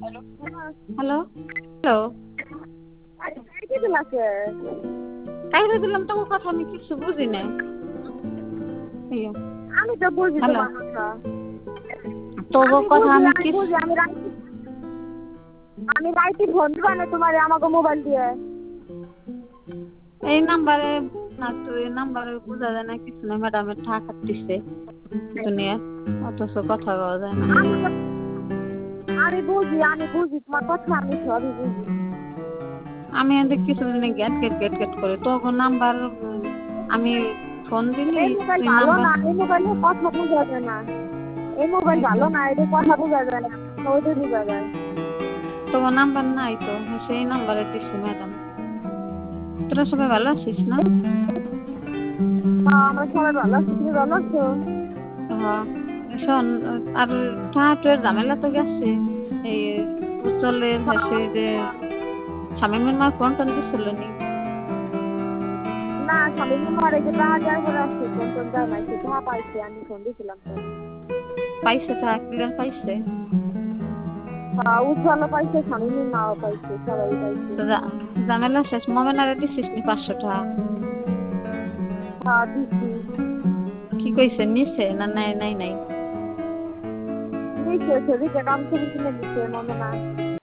Hello hello কাইরে দিলাম তো কথা আমি কিছু বুঝি নাই আমি তো বুঝি হ্যালো তোমার কথা। তোর কথা আমি আমি কিছু বুঝি আমি রাইতে ফোন দিবা না তোমার আমাকে মোবাইল দিয়ে। এই নাম্বারে না তো এই নাম্বারে বোঝা যায় না কিছু না ম্যাডামের টাকা দিচ্ছে দুনিয়া অথচ কথা বলা যায় না আমি বুঝি তোমার কথা আমি সবই বুঝি। আমি এদের কিছু দিনে গেট করে তোর নাম্বার আমি ফোন দিলি এই মোবাইল তুই ভালো নাম্বার না, এই মোবাইলে কথা বোঝা যায় না। এই মোবাইল ভালো না, এটা কথা বোঝা যায় না, ওইটা বোঝা যায়। তোমার নাম্বার নাই তো সেই নাম্বারে দিচ্ছি ম্যাডাম। তোরা সবাই ভালো আছিস না? আমরা সবাই ভালো আছি, তুমি ভালো আছো? হ্যাঁ শোন আর টাহাটের ঝামেলা তো গেছে এই উজ্জ্বলের হাসি যে শামিমের মা ফোন টোন দিছিল নি না স্বামী মারা গেছে, টাকা দেওয়ার পরে আসছে, ফোন টোন দেওয়া নাই, টাকা পাইছে, আমি ফোন দিয়েছিলাম তো। পাইছে টাকা ক্লিয়ার পাইছে উজ্জ্বলও পাইছে, স্বামীর মাও পাইছে, সবাই পাইছে। তো ঝামেলা শেষ মোমেনারে দিছিস নি 500 টাকা? দিচ্ছি। কি কইছে নিছে না নাই নাই নাই নিচে ছবিটা কাম ছবি কিনে দিচ্ছে মনে না।